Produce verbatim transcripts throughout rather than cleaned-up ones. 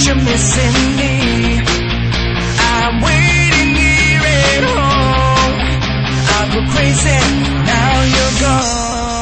you're missing me. I'm waiting here at home. I go crazy, now you're gone.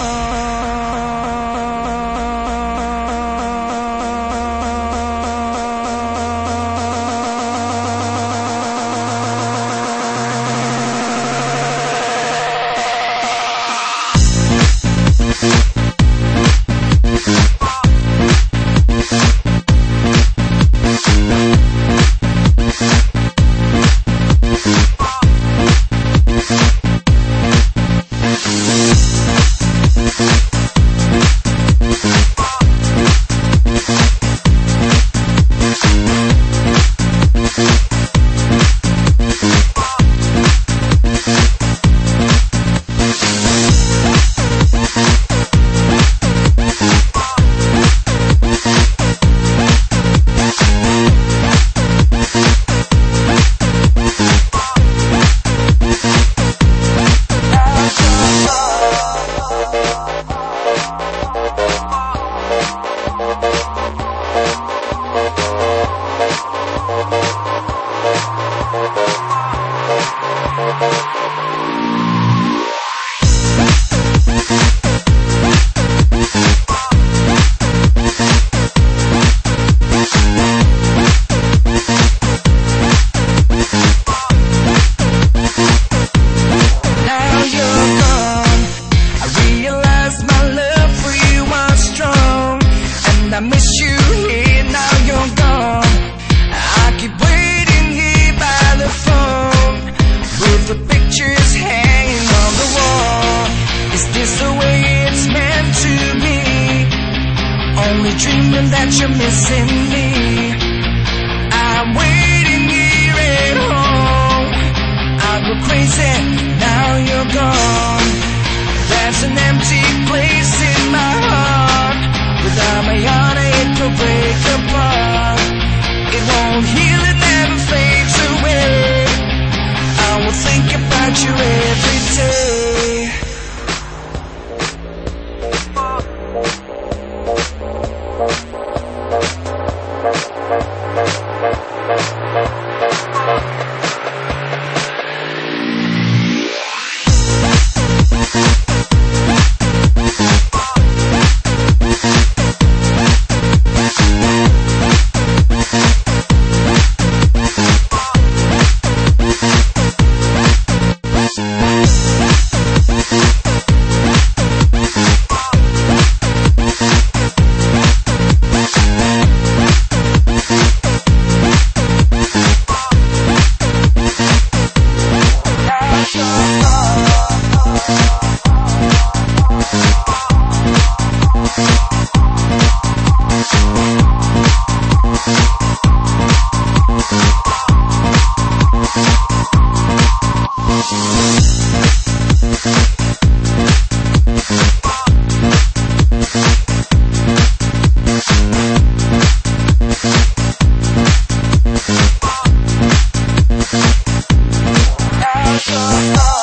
I miss you here, now you're gone. I keep waiting here by the phone, with the pictures hanging on the wall. Is this the way it's meant to be? Only dreaming that you're missing me. I'm waiting here at home. I go crazy, now you're gone. There's an empty place in my heart. Without my heart, it will break apart. It won't heal, it never fades away. I will think about you every day. Oh,